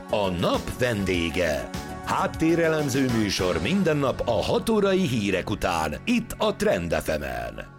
A nap vendége. Háttérelemző műsor minden nap a 6 órai hírek után, itt a Trend FM-en.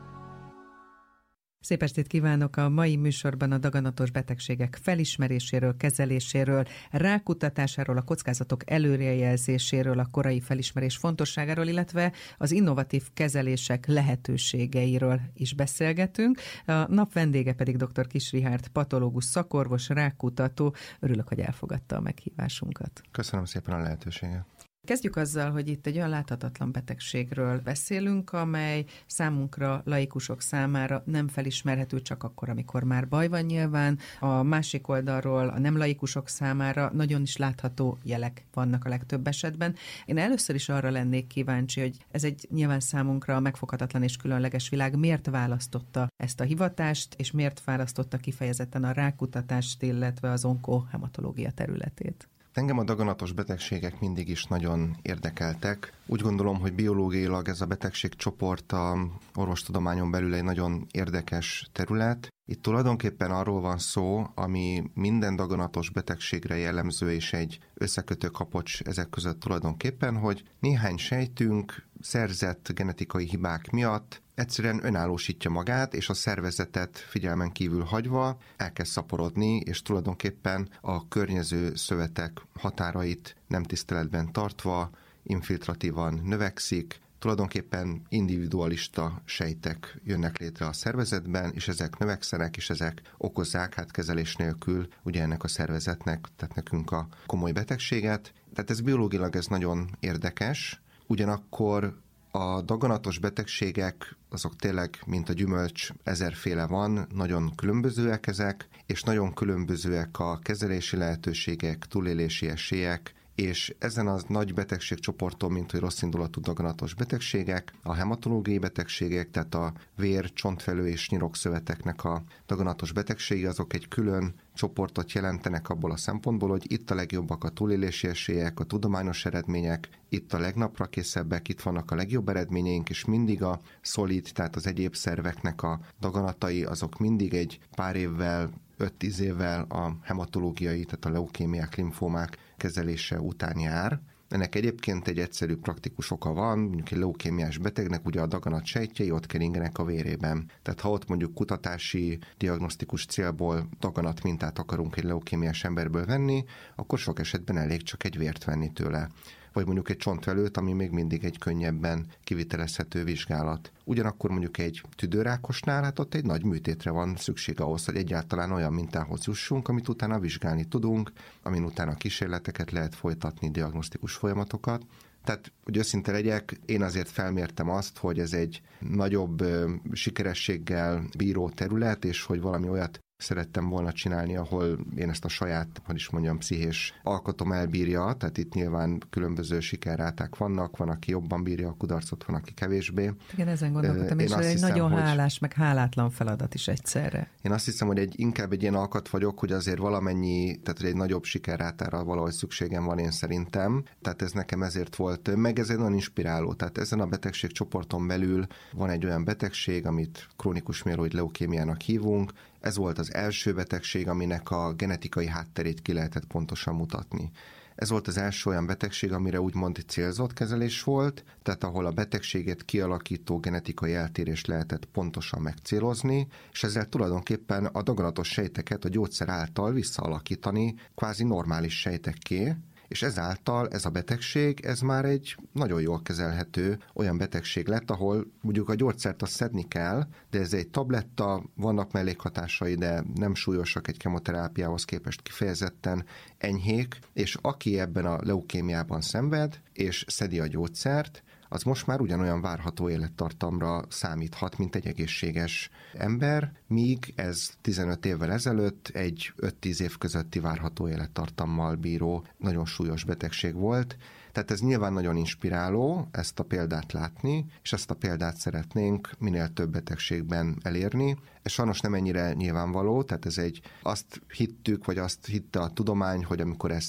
Szép estét kívánok! A mai műsorban a daganatos betegségek felismeréséről, kezeléséről, rákutatásáról, a kockázatok előrejelzéséről, a korai felismerés fontosságáról, illetve az innovatív kezelések lehetőségeiről is beszélgetünk. A nap vendége pedig dr. Kiss Richárd, patológus szakorvos, rákkutató. Örülök, hogy elfogadta a meghívásunkat. Köszönöm szépen a lehetőséget. Kezdjük azzal, hogy itt egy olyan láthatatlan betegségről beszélünk, amely számunkra, laikusok számára nem felismerhető csak akkor, amikor már baj van nyilván. A másik oldalról a nem laikusok számára nagyon is látható jelek vannak a legtöbb esetben. Én először is arra lennék kíváncsi, hogy ez egy nyilván számunkra megfoghatatlan és különleges világ. Miért választotta ezt a hivatást, és miért választotta kifejezetten a rákkutatást, illetve az onkohematológia területét? Engem a daganatos betegségek mindig is nagyon érdekeltek. Úgy gondolom, hogy biológiailag ez a betegségcsoport a orvostudományon belül egy nagyon érdekes terület. Itt tulajdonképpen arról van szó, ami minden daganatos betegségre jellemző és egy összekötő kapocs ezek között tulajdonképpen, hogy néhány sejtünk szerzett genetikai hibák miatt egyszerűen önállósítja magát, és a szervezetet figyelmen kívül hagyva elkezd szaporodni, és tulajdonképpen a környező szövetek határait nem tiszteletben tartva infiltratívan növekszik, tulajdonképpen individualista sejtek jönnek létre a szervezetben, és ezek növekszenek, és ezek okozzák kezelés nélkül ugye ennek a szervezetnek, tehát nekünk a komoly betegséget. Tehát ez biológilag ez nagyon érdekes, ugyanakkor a daganatos betegségek azok tényleg, mint a gyümölcs, ezerféle van, nagyon különbözőek ezek, és nagyon különbözőek a kezelési lehetőségek, túlélési esélyek, és ezen az nagy betegségcsoporton, mint hogy rosszindulatú daganatos betegségek, a hematológiai betegségek, tehát a vér, csontvelő és nyirokszöveteknek a daganatos betegsége, azok egy külön csoportot jelentenek abból a szempontból, hogy itt a legjobbak a túlélési esélyek, a tudományos eredmények, itt a legnaprakészebbek, itt vannak a legjobb eredményeink, és mindig a szolid, tehát az egyéb szerveknek a daganatai, azok mindig egy pár évvel, 5-10 évvel a hematológiai, tehát a leukémiák, limfómák kezelése után jár. Ennek egyébként egy egyszerű praktikus oka van, mondjuk egy leukémiás betegnek ugye a daganat sejtjei ott keringenek a vérében. Tehát ha ott mondjuk kutatási, diagnosztikus célból daganat mintát akarunk egy leukémiás emberből venni, akkor sok esetben elég csak egy vért venni tőle. Vagy mondjuk egy csontvelőt, ami még mindig egy könnyebben kivitelezhető vizsgálat. Ugyanakkor mondjuk egy tüdőrákosnál, hát ott egy nagy műtétre van szükség ahhoz, hogy egyáltalán olyan mintához jussunk, amit utána vizsgálni tudunk, amin utána kísérleteket lehet folytatni, diagnosztikus folyamatokat. Tehát, hogy őszinte legyek, én azért felmértem azt, hogy ez egy nagyobb sikerességgel bíró terület, és hogy valami olyat szerettem volna csinálni, ahol én ezt a saját, pszichés alkotom elbírja, tehát itt nyilván különböző sikerráták vannak, van, aki jobban bírja a kudarcot, van, aki kevésbé. Igen, ezen gondolkodtam, és egy nagyon hálás, meg hálátlan feladat is egyszerre. Én azt hiszem, hogy inkább egy ilyen alkat vagyok, hogy azért valamennyi, tehát egy nagyobb sikerrátára valahogy szükségem van én szerintem, tehát ez nekem ezért volt, meg ez egy nagyon inspiráló, tehát ezen a betegségcsoporton belül van egy olyan betegség, amit krónikus mieloid leukémiának hívunk. Ez volt az első betegség, aminek a genetikai hátterét ki lehetett pontosan mutatni. Ez volt az első olyan betegség, amire úgymond célzott kezelés volt, tehát ahol a betegséget kialakító genetikai eltérést lehetett pontosan megcélozni, és ezzel tulajdonképpen a daganatos sejteket a gyógyszer által visszaalakítani kvázi normális sejtekké, és ezáltal ez a betegség, ez már egy nagyon jól kezelhető olyan betegség lett, ahol mondjuk a gyógyszert azt szedni kell, de ez egy tabletta, vannak mellékhatásai, de nem súlyosak egy kemoterápiához képest kifejezetten enyhék, és aki ebben a leukémiában szenved, és szedi a gyógyszert, az most már ugyanolyan várható élettartamra számíthat, mint egy egészséges ember, míg ez 15 évvel ezelőtt egy 5-10 év közötti várható élettartammal bíró nagyon súlyos betegség volt. Tehát ez nyilván nagyon inspiráló ezt a példát látni, és ezt a példát szeretnénk minél több betegségben elérni. Ez sajnos nem ennyire nyilvánvaló, tehát azt hittük, vagy azt hitte a tudomány, hogy amikor ezt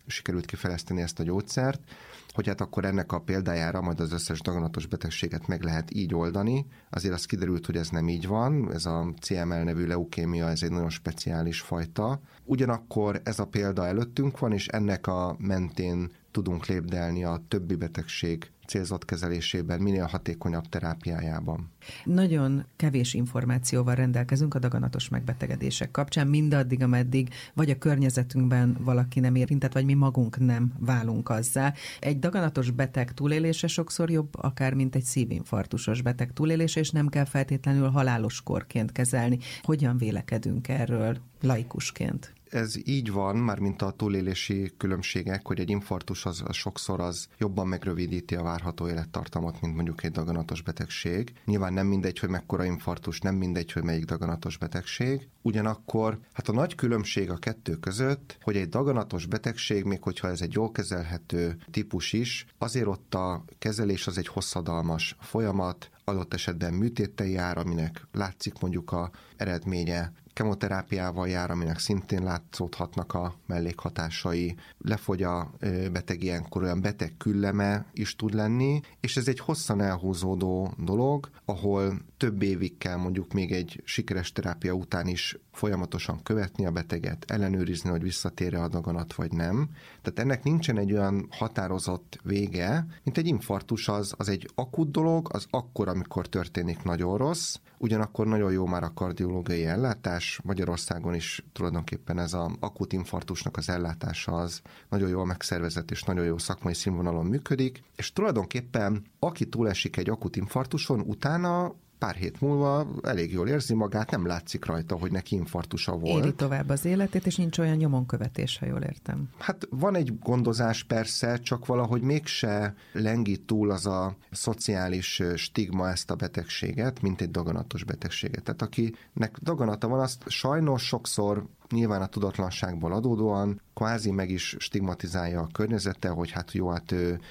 sikerült kifejleszteni ezt a gyógyszert, hogy hát akkor ennek a példájára majd az összes daganatos betegséget meg lehet így oldani. Azért az kiderült, hogy ez nem így van, ez a CML nevű leukémia, ez egy nagyon speciális fajta. Ugyanakkor ez a példa előttünk van, és ennek a mentén tudunk lépdelni a többi betegség célzott kezelésében, minél hatékonyabb terápiájában. Nagyon kevés információval rendelkezünk a daganatos megbetegedések kapcsán, mindaddig, ameddig vagy a környezetünkben valaki nem érintett, vagy mi magunk nem válunk azzá. Egy daganatos beteg túlélése sokszor jobb, akár mint egy szívinfarktusos beteg túlélése, és nem kell feltétlenül halálos korként kezelni. Hogyan vélekedünk erről laikusként? Ez így van, már mint a túlélési különbségek, hogy egy infarktus az sokszor az jobban megrövidíti a várható élettartamot, mint mondjuk egy daganatos betegség. Nyilván nem mindegy, hogy mekkora infarktus, nem mindegy, hogy melyik daganatos betegség. Ugyanakkor hát a nagy különbség a kettő között, hogy egy daganatos betegség, még hogyha ez egy jól kezelhető típus is, azért ott a kezelés az egy hosszadalmas folyamat, adott esetben műtéttel jár, aminek látszik mondjuk a eredménye, kemoterápiával jár, aminek szintén látszódhatnak a mellékhatásai, lefogy a beteg ilyenkor, olyan beteg külleme is tud lenni, és ez egy hosszan elhúzódó dolog, ahol több évig kell mondjuk még egy sikeres terápia után is folyamatosan követni a beteget, ellenőrizni, hogy visszatér-e a daganat vagy nem. Tehát ennek nincsen egy olyan határozott vége, mint egy infarktus az egy akut dolog, az akkor, amikor történik nagyon rossz, ugyanakkor nagyon jó már a kardiológiai ellátás. Magyarországon is tulajdonképpen ez az akut infarktusnak az ellátása az nagyon jól megszervezett és nagyon jó szakmai színvonalon működik, és tulajdonképpen aki túlesik egy akut infarktuson, utána pár hét múlva elég jól érzi magát, nem látszik rajta, hogy neki infarktusa volt. Éli tovább az életét, és nincs olyan nyomonkövetés, ha jól értem. Hát van egy gondozás persze, csak valahogy mégse lengi túl az a szociális stigma ezt a betegséget, mint egy daganatos betegséget. Tehát akinek daganata van, azt sajnos sokszor nyilván a tudatlanságból adódóan kvázi meg is stigmatizálja a környezete, hogy hát jó, hát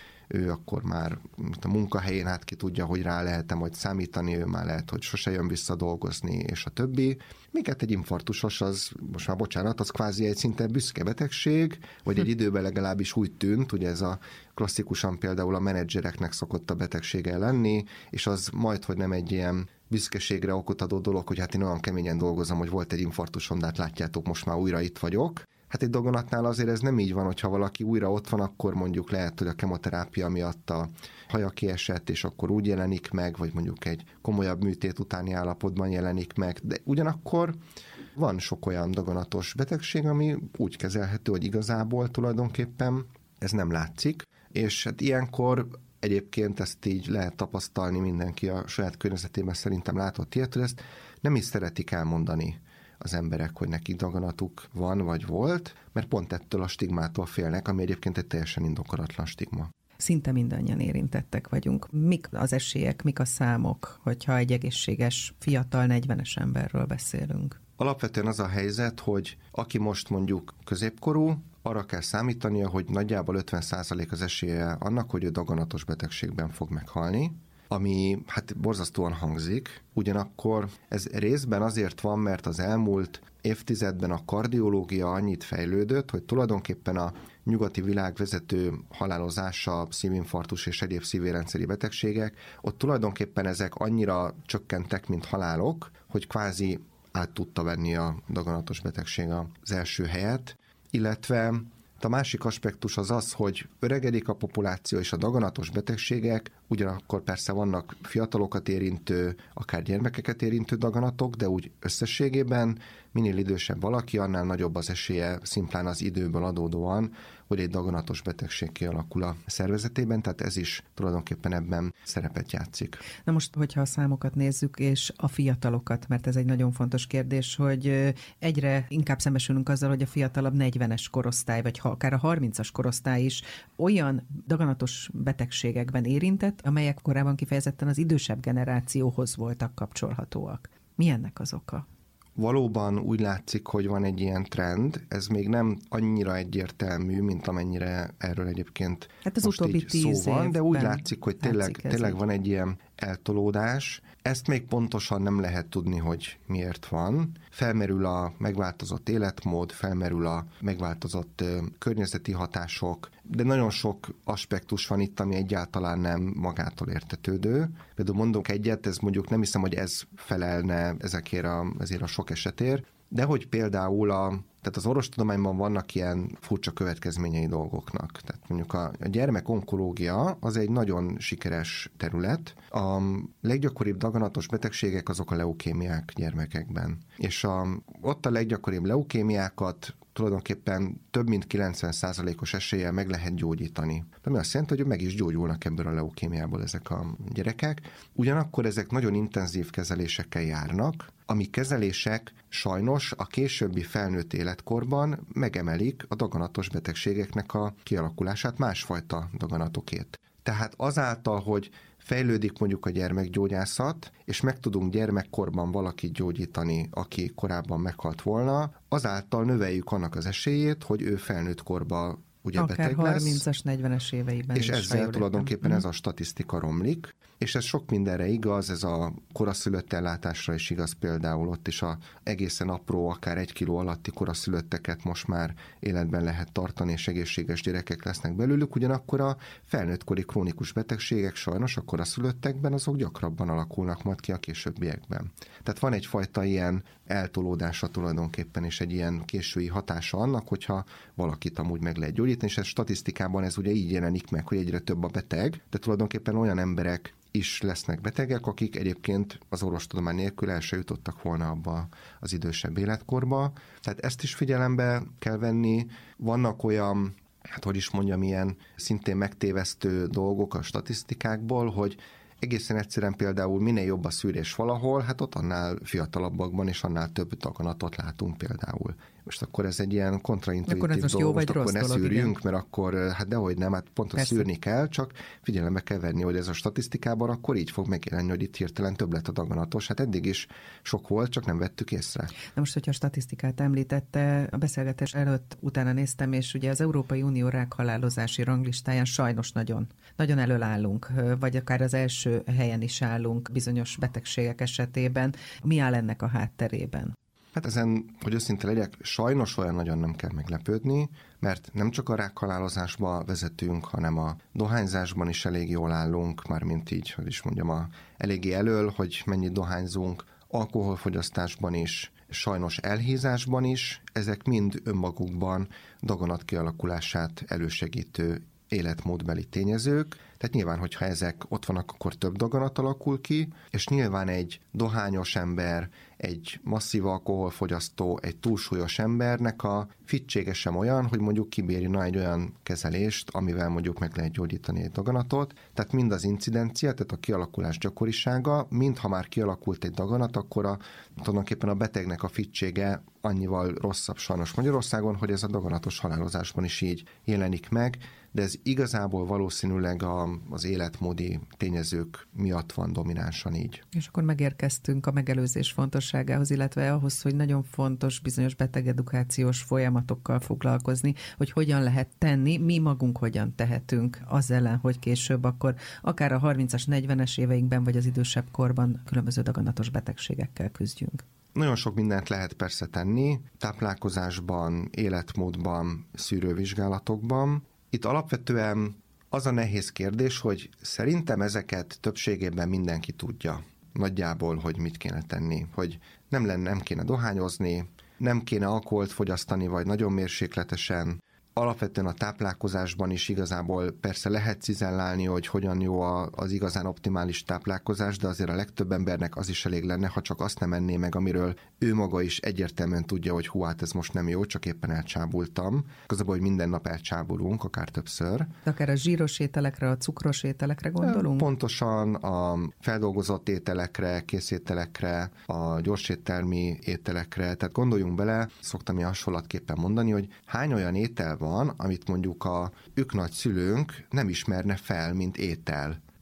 ő akkor már a munkahelyén hát ki tudja, hogy rá lehet-e majd számítani, ő már lehet, hogy sose jön vissza dolgozni, és a többi. Még hát egy infarktusos, az most már bocsánat, az kvázi egy szinte büszke betegség, vagy egy időben legalábbis úgy tűnt, ugye ez a klasszikusan például a menedzsereknek szokott a betegsége lenni, és az majdhogy nem egy ilyen büszkeségre okot adó dolog, hogy hát én olyan keményen dolgozom, hogy volt egy infarktusom, de hát látjátok, most már újra itt vagyok. Hát egy daganatnál azért ez nem így van, hogyha valaki újra ott van, akkor mondjuk lehet, hogy a kemoterápia miatt a haja kiesett, és akkor úgy jelenik meg, vagy mondjuk egy komolyabb műtét utáni állapotban jelenik meg. De ugyanakkor van sok olyan daganatos betegség, ami úgy kezelhető, hogy igazából tulajdonképpen ez nem látszik, és hát ilyenkor egyébként ezt így lehet tapasztalni, mindenki a saját környezetében szerintem látott ilyet, hogy ezt nem is szeretik elmondani az emberek, hogy nekik daganatuk van vagy volt, mert pont ettől a stigmától félnek, ami egyébként egy teljesen indokolatlan stigma. Szinte mindannyian érintettek vagyunk. Mik az esélyek, mik a számok, hogyha egy egészséges, fiatal, 40-es emberről beszélünk? Alapvetően az a helyzet, hogy aki most mondjuk középkorú, arra kell számítania, hogy nagyjából 50% az esélye annak, hogy ő daganatos betegségben fog meghalni, ami hát borzasztóan hangzik, ugyanakkor ez részben azért van, mert az elmúlt évtizedben a kardiológia annyit fejlődött, hogy tulajdonképpen a nyugati világ vezető halálozása, szívinfarktus és egyéb szívérendszeri betegségek, ott tulajdonképpen ezek annyira csökkentek, mint halálok, hogy kvázi át tudta venni a daganatos betegség az első helyet, illetve a másik aspektus az az, hogy öregedik a populáció és a daganatos betegségek, ugyanakkor persze vannak fiatalokat érintő, akár gyermekeket érintő daganatok, de úgy összességében minél idősebb valaki, annál nagyobb az esélye szimplán az időből adódóan, hogy egy daganatos betegség kialakul a szervezetében, tehát ez is tulajdonképpen ebben szerepet játszik. Na most, hogyha a számokat nézzük, és a fiatalokat, mert ez egy nagyon fontos kérdés, hogy egyre inkább szembesülünk azzal, hogy a fiatalabb 40-es korosztály, vagy akár a 30-as korosztály is olyan daganatos betegségekben érintett, amelyek korábban kifejezetten az idősebb generációhoz voltak kapcsolhatóak. Mi ennek az oka? Valóban úgy látszik, hogy van egy ilyen trend, ez még nem annyira egyértelmű, mint amennyire erről egyébként hát az most utóbbi így szó van, de úgy látszik, hogy tényleg van egy ilyen eltolódás. Ezt még pontosan nem lehet tudni, hogy miért van. Felmerül a megváltozott életmód, felmerül a megváltozott környezeti hatások, de nagyon sok aspektus van itt, ami egyáltalán nem magától értetődő. Például mondok egyet, ez mondjuk nem hiszem, hogy ez felelne ezért a sok esetért, de hogy például tehát az orvostudományban vannak ilyen furcsa következményei dolgoknak. Tehát mondjuk a gyermekonkológia az egy nagyon sikeres terület. A leggyakoribb daganatos betegségek azok a leukémiák gyermekekben. És ott a leggyakoribb leukémiákat tulajdonképpen több mint 90%-os eséllyel meg lehet gyógyítani. Ami azt jelenti, hogy meg is gyógyulnak ebből a leukémiából ezek a gyerekek. Ugyanakkor ezek nagyon intenzív kezelésekkel járnak, ami kezelések sajnos a későbbi felnőtt életkorban megemelik a daganatos betegségeknek a kialakulását, másfajta daganatokét. Tehát azáltal, hogy fejlődik mondjuk a gyermekgyógyászat, és meg tudunk gyermekkorban valakit gyógyítani, aki korábban meghalt volna, azáltal növeljük annak az esélyét, hogy ő felnőtt korban ugye akár beteg lesz. 30-as, 40-es éveiben és is. ezzel tulajdonképpen ez a statisztika romlik, és ez sok mindenre igaz, ez a koraszülött ellátásra is igaz, például ott is a egészen apró, akár 1 kiló alatti koraszülötteket most már életben lehet tartani, és egészséges gyerekek lesznek belőlük, ugyanakkor a felnőttkori krónikus betegségek sajnos a koraszülöttekben azok gyakrabban alakulnak majd ki a későbbiekben. Tehát van egyfajta ilyen eltolódása tulajdonképpen, és egy ilyen késői hatása annak, hogyha valakit amúgy meg lehet gyógyítani, és ez statisztikában ez ugye így jelenik meg, hogy egyre több a beteg, de tulajdonképpen olyan emberek is lesznek betegek, akik egyébként az orvostudomány nélkül el se jutottak volna abba az idősebb életkorba. Tehát ezt is figyelembe kell venni. Vannak olyan, ilyen szintén megtévesztő dolgok a statisztikákból, hogy egészen egyszerűen például minél jobb a szűrés valahol, hát ott annál fiatalabbakban és annál több daganatot látunk például. Most akkor ez egy ilyen kontraintuitív dolog, most akkor ne szűrjünk, mert akkor, hát dehogy nem, hát pont azt szűrni kell, csak figyelembe kell venni, hogy ez a statisztikában akkor így fog megjelenni, hogy itt hirtelen több lett a daganatos. Hát eddig is sok volt, csak nem vettük észre. Na most, hogyha a statisztikát említette, a beszélgetés előtt utána néztem, és ugye az Európai Unió rákhalálozási ranglistáján sajnos nagyon elől állunk, vagy akár az első helyen is állunk bizonyos betegségek esetében. Mi áll ennek a hátterében? Hát ezen, hogy őszinte legyek, sajnos olyan nagyon nem kell meglepődni, mert nem csak a rákhalálozásba vezetünk, hanem a dohányzásban is elég jól állunk, mármint így, eléggé elől, hogy mennyit dohányzunk, alkoholfogyasztásban is, sajnos elhízásban is, ezek mind önmagukban daganat kialakulását elősegítő életmódbeli tényezők, tehát nyilván, hogyha ezek ott vannak, akkor több daganat alakul ki, és nyilván egy dohányos ember, egy masszív alkoholfogyasztó, egy túlsúlyos embernek a fittsége sem olyan, hogy mondjuk kibírna egy olyan kezelést, amivel mondjuk meg lehet gyógyítani egy daganatot. Tehát mind az incidencia, tehát a kialakulás gyakorisága, mind ha már kialakult egy daganat, akkor tulajdonképpen a betegnek a fittsége annyival rosszabb sajnos Magyarországon, hogy ez a daganatos halálozásban is így jelenik meg, de ez igazából valószínűleg az életmódi tényezők miatt van dominánsan így. És akkor megérkeztünk a megelőzés fontosságához, illetve ahhoz, hogy nagyon fontos bizonyos betegedukációs folyamatokkal foglalkozni, hogy hogyan lehet tenni, mi magunk hogyan tehetünk az ellen, hogy később akkor akár a 30-as, 40-es éveinkben, vagy az idősebb korban különböző daganatos betegségekkel küzdjünk. Nagyon sok mindent lehet persze tenni, táplálkozásban, életmódban, szűrővizsgálatokban. Itt alapvetően az a nehéz kérdés, hogy szerintem ezeket többségében mindenki tudja nagyjából, hogy mit kéne tenni, hogy nem kéne dohányozni, nem kéne alkoholt fogyasztani, vagy nagyon mérsékletesen. Alapvetően a táplálkozásban is igazából persze lehet cizellálni, hogy hogyan jó az igazán optimális táplálkozás, de azért a legtöbb embernek az is elég lenne, ha csak azt nem enné meg, amiről ő maga is egyértelműen tudja, hogy hát ez most nem jó, csak éppen elcsábultam. Igazából, hogy minden nap elcsábulunk, akár többször. De akár a zsíros ételekre, a cukros ételekre gondolunk? Pontosan a feldolgozott ételekre, készételekre, a gyorséttermi ételekre, tehát gondoljunk bele, szoktam ilyen hasonlatképpen mondani, hogy hány olyan étel van, amit mondjuk a ők nagyszülőnk nem ismerne fel, mint étel.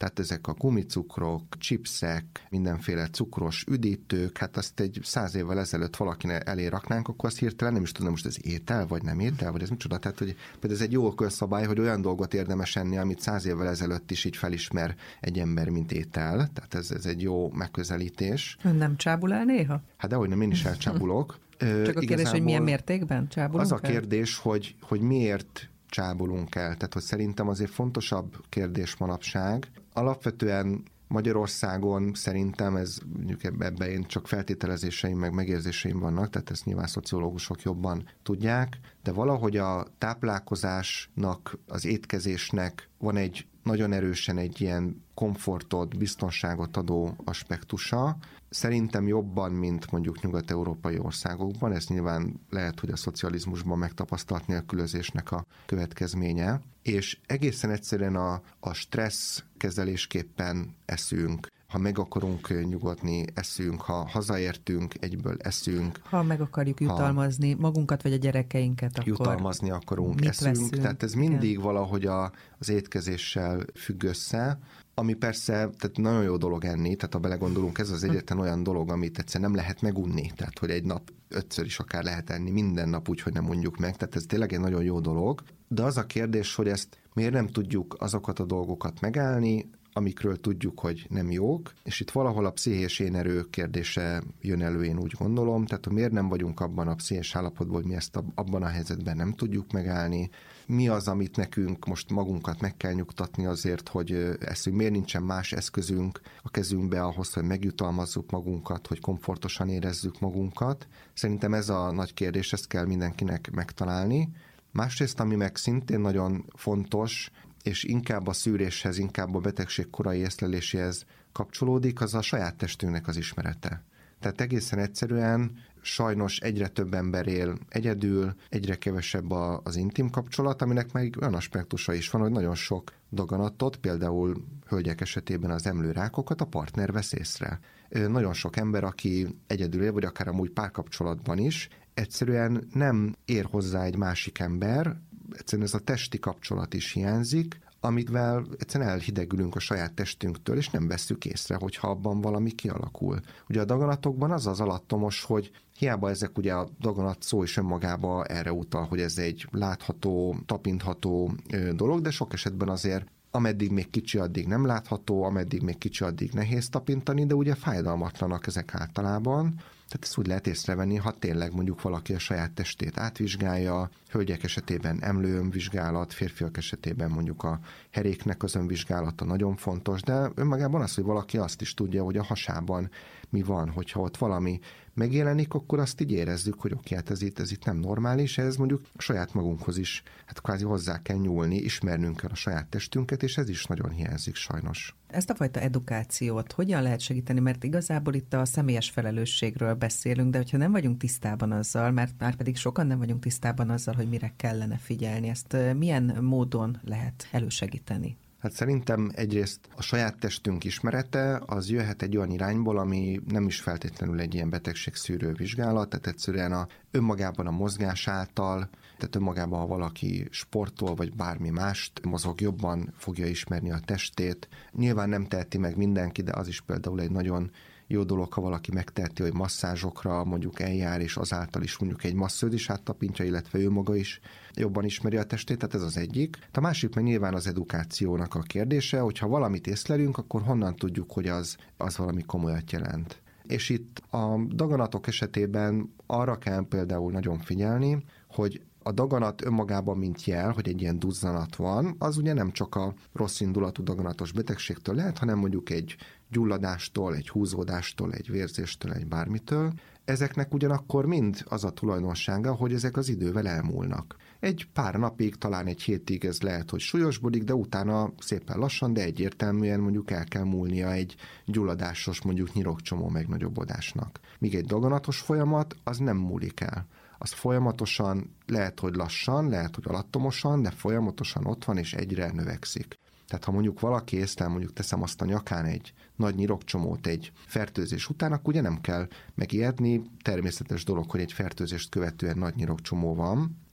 Tehát ezek a gumicukrok, chipsek, mindenféle cukros üdítők, hát azt egy 100 évvel ezelőtt valakinek elé raknánk, akkor azt hirtelen nem is tudom, most ez étel, vagy nem étel, vagy ez micsoda. Tehát, hogy például ez egy jó közszabály, hogy olyan dolgot érdemes enni, amit 100 évvel ezelőtt is így felismer egy ember, mint étel. Tehát ez egy jó megközelítés. Ön nem csábul el néha? Hát dehogy nem, én is elcsábulok. Csak a kérdés, hogy milyen mértékben csábulunk az a kérdés, hogy miért csábulunk el. Tehát, hogy szerintem azért fontosabb kérdés manapság. Alapvetően Magyarországon szerintem ez, mondjuk ebben én csak feltételezéseim meg megérzéseim vannak, tehát ezt nyilván szociológusok jobban tudják, de valahogy a táplálkozásnak, az étkezésnek van egy nagyon erősen egy ilyen komfortot, biztonságot adó aspektusa. Szerintem jobban, mint mondjuk nyugat-európai országokban. Ez nyilván lehet, hogy a szocializmusban megtapasztalt nélkülözésnek a következménye. És egészen egyszerűen a stressz kezelésképpen eszünk. Ha meg akarunk nyugodni, eszünk, ha hazaértünk, egyből eszünk. Ha meg akarjuk jutalmazni magunkat vagy a gyerekeinket, akkor jutalmazni akarunk, eszünk. Veszünk? Tehát ez mindig valahogy az étkezéssel függ össze, ami persze tehát nagyon jó dolog enni, tehát ha belegondolunk, ez az egyetlen olyan dolog, amit egyszerűen nem lehet megunni, tehát hogy egy nap 5-ször is akár lehet enni, minden nap úgy, hogy nem mondjuk meg, tehát ez tényleg egy nagyon jó dolog, de az a kérdés, hogy ezt miért nem tudjuk azokat a dolgokat megállni, amikről tudjuk, hogy nem jók, és itt valahol a pszichés énerő kérdése jön elő, én úgy gondolom, tehát miért nem vagyunk abban a pszichés állapotban, hogy mi ezt abban a helyzetben nem tudjuk megállni, mi az, amit nekünk most magunkat meg kell nyugtatni azért, hogy eszünk, miért nincsen más eszközünk a kezünkbe ahhoz, hogy megjutalmazzuk magunkat, hogy komfortosan érezzük magunkat. Szerintem ez a nagy kérdés, ezt kell mindenkinek megtalálni. Másrészt, ami meg szintén nagyon fontos, és inkább a szűréshez, inkább a betegség korai észleléséhez kapcsolódik, az a saját testünknek az ismerete. Tehát egészen egyszerűen sajnos egyre több ember él egyedül, egyre kevesebb az intim kapcsolat, aminek meg olyan aspektusa is van, hogy nagyon sok daganatot, például hölgyek esetében az emlőrákokat a partner vesz észre. Nagyon sok ember, aki egyedül él, vagy akár amúgy párkapcsolatban is, egyszerűen nem ér hozzá egy másik ember, egyszerűen ez a testi kapcsolat is hiányzik, amivel egyszerűen elhidegülünk a saját testünktől, és nem vesszük észre, hogyha abban valami kialakul. Ugye a daganatokban az alattomos, hogy hiába ezek ugye a daganat szó is önmagába erre utal, hogy ez egy látható, tapintható dolog, de sok esetben azért ameddig még kicsi, addig nem látható, ameddig még kicsi, addig nehéz tapintani, de ugye fájdalmatlanak ezek általában. Tehát ezt úgy lehet észrevenni, ha tényleg mondjuk valaki a saját testét átvizsgálja, hölgyek esetében emlőönvizsgálat, férfiak esetében mondjuk a heréknek az önvizsgálata nagyon fontos, de önmagában az, hogy valaki azt is tudja, hogy a hasában mi van, hogyha ott valami megjelenik, akkor azt így érezzük, hogy oké, hát ez itt nem normális, ez mondjuk a saját magunkhoz is, hát kvázi hozzá kell nyúlni, ismernünk kell a saját testünket, és ez is nagyon hiányzik sajnos. Ezt a fajta edukációt hogyan lehet segíteni, mert igazából itt a személyes felelősségről beszélünk, de hogyha nem vagyunk tisztában azzal, mert már pedig sokan nem vagyunk tisztában azzal, hogy mire kellene figyelni, ezt milyen módon lehet elősegíteni? Hát szerintem egyrészt a saját testünk ismerete az jöhet egy olyan irányból, ami nem is feltétlenül egy ilyen betegségszűrő vizsgálat, tehát egyszerűen önmagában a mozgás által, tehát önmagában, ha valaki sportol, vagy bármi mást mozog, jobban fogja ismerni a testét. Nyilván nem teheti meg mindenki, de az is például egy nagyon jó dolog, ha valaki megteheti, hogy masszázsokra mondjuk eljár, és azáltal is mondjuk egy massződ is áttapintja, illetve ő maga is jobban ismeri a testét, tehát ez az egyik. A másik meg nyilván az edukációnak a kérdése, hogyha valamit észlelünk, akkor honnan tudjuk, hogy az valami komolyat jelent. És itt a daganatok esetében arra kell például nagyon figyelni, hogy a daganat önmagában, mint jel, hogy egy ilyen duzzanat van, az ugye nem csak a rossz indulatú daganatos betegségtől lehet, hanem mondjuk egy gyulladástól, egy húzódástól, egy vérzéstől, egy bármitől. Ezeknek ugyanakkor mind az a tulajdonsága, hogy ezek az idővel elmúlnak. Egy pár napig, talán egy hétig ez lehet, hogy súlyosbodik, de utána szépen lassan, de egyértelműen mondjuk el kell múlnia egy gyulladásos, mondjuk nyirokcsomó megnagyobbodásnak. Míg egy daganatos folyamat, az nem múlik el. Az folyamatosan, lehet, hogy lassan, lehet, hogy alattomosan, de folyamatosan ott van, és egyre növekszik. Tehát ha mondjuk valaki észlel, mondjuk teszem azt a nyakán egy nagy nyirokcsomót egy fertőzés után, akkor ugye nem kell megijedni, természetes dolog, hogy egy fertőzést követően nagy nyirokcsomó van,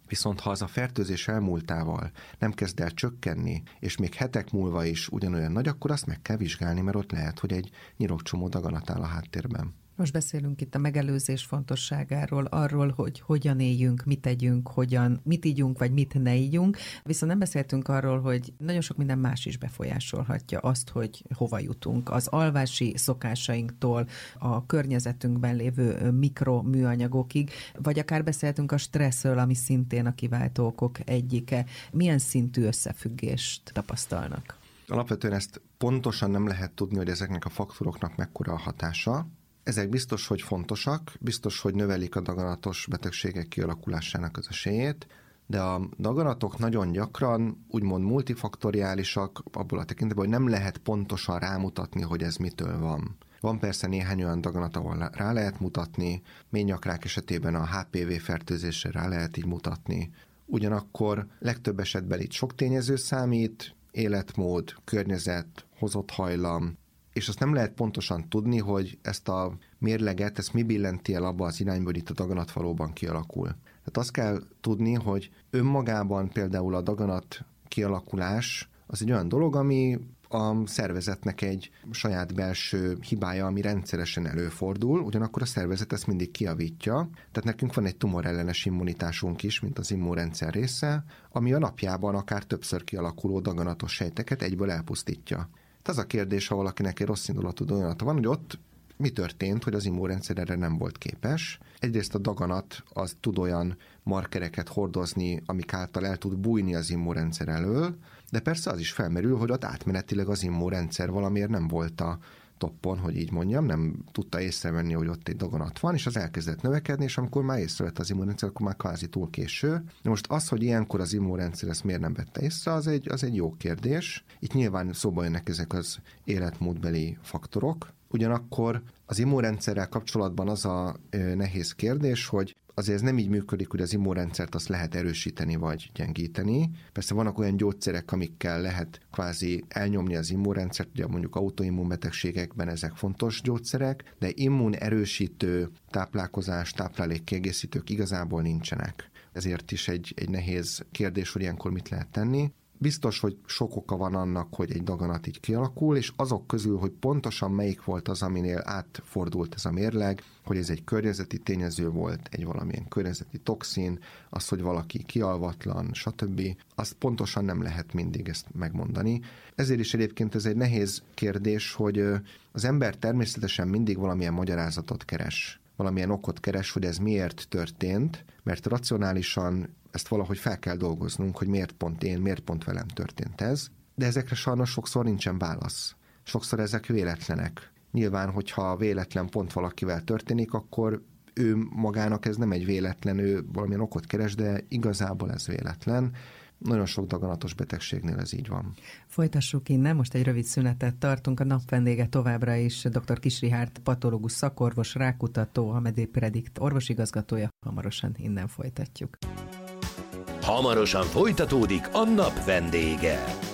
Viszont ha az a fertőzés elmúltával nem kezd el csökkenni, és még hetek múlva is ugyanolyan nagy, akkor azt meg kell vizsgálni, mert ott lehet, hogy egy nyirokcsomó daganat áll a háttérben. Most beszélünk itt a megelőzés fontosságáról, arról, hogy hogyan éljünk, mit tegyünk, mit ígyunk, vagy mit ne ígyunk. Viszont nem beszéltünk arról, hogy nagyon sok minden más is befolyásolhatja azt, hogy hova jutunk. Az alvási szokásainktól a környezetünkben lévő mikroműanyagokig, vagy akár beszéltünk a stresszről, ami szintén a kiváltó okok egyike. Milyen szintű összefüggést tapasztalnak? Alapvetően ezt pontosan nem lehet tudni, hogy ezeknek a faktoroknak mekkora a hatása. Ezek biztos, hogy fontosak, biztos, hogy növelik a daganatos betegségek kialakulásának az esélyét, de a daganatok nagyon gyakran úgymond multifaktoriálisak, abból a tekintetben, hogy nem lehet pontosan rámutatni, hogy ez mitől van. Van persze néhány olyan daganat, ahol rá lehet mutatni, ményakrák esetében a HPV fertőzésre rá lehet így mutatni. Ugyanakkor legtöbb esetben itt sok tényező számít, életmód, környezet, hozott hajlam, és azt nem lehet pontosan tudni, hogy ezt a mérleget, ezt mi billenti el abba az irányba, hogy itt a daganat valóban kialakul. Tehát azt kell tudni, hogy önmagában például a daganat kialakulás az egy olyan dolog, ami a szervezetnek egy saját belső hibája, ami rendszeresen előfordul, ugyanakkor a szervezet ezt mindig kijavítja. Tehát nekünk van egy tumorellenes immunitásunk is, mint az immunrendszer része, ami a napjában akár többször kialakuló daganatos sejteket egyből elpusztítja. Az a kérdés, ha valakinek egy rossz indulatú daganata van, hogy ott mi történt, hogy az immunrendszer erre nem volt képes. Egyrészt a daganat az tud olyan markereket hordozni, amik által el tud bújni az immunrendszer elől, de persze az is felmerül, hogy ott átmenetileg az immunrendszer valamiért nem volt a toppon, hogy így mondjam, nem tudta észrevenni, hogy ott egy daganat van, és az elkezdett növekedni, és amikor már észrevett az immunrendszer, akkor már kvázi túl késő. De most az, hogy ilyenkor az immunrendszer ezt miért nem vette észre, az egy jó kérdés. Itt nyilván szóba jönnek ezek az életmódbeli faktorok. Ugyanakkor az immunrendszerrel kapcsolatban az a nehéz kérdés, hogy azért ez nem így működik, hogy az immunrendszert azt lehet erősíteni vagy gyengíteni. Persze vannak olyan gyógyszerek, amikkel lehet kvázi elnyomni az immunrendszert, ugye mondjuk autoimmunbetegségekben ezek fontos gyógyszerek, de immunerősítő táplálkozás, táplálékkiegészítők igazából nincsenek. Ezért is egy nehéz kérdés, hogy ilyenkor mit lehet tenni. Biztos, hogy sok oka van annak, hogy egy daganat így kialakul, és azok közül, hogy pontosan melyik volt az, aminél átfordult ez a mérleg, hogy ez egy környezeti tényező volt, egy valamilyen környezeti toxin, az, hogy valaki kialvatlan, stb. Azt pontosan nem lehet mindig ezt megmondani. Ezért is egyébként ez egy nehéz kérdés, hogy az ember természetesen mindig valamilyen magyarázatot keres, valamilyen okot keres, hogy ez miért történt, mert racionálisan ezt valahogy fel kell dolgoznunk, hogy miért pont én, miért pont velem történt ez, de ezekre sajnos sokszor nincsen válasz. Sokszor ezek véletlenek. Nyilván, hogyha véletlen pont valakivel történik, akkor ő magának ez nem egy véletlen, ő valamilyen okot keres, de igazából ez véletlen. Nagyon sok daganatos betegségnél ez így van. Folytassuk innen, most egy rövid szünetet tartunk. A nap vendége továbbra is dr. Kiss Richárd, patológus szakorvos, rákutató, a Medipredict orvosigazgatója. Hamarosan innen folytatjuk. Hamarosan folytatódik a nap vendége.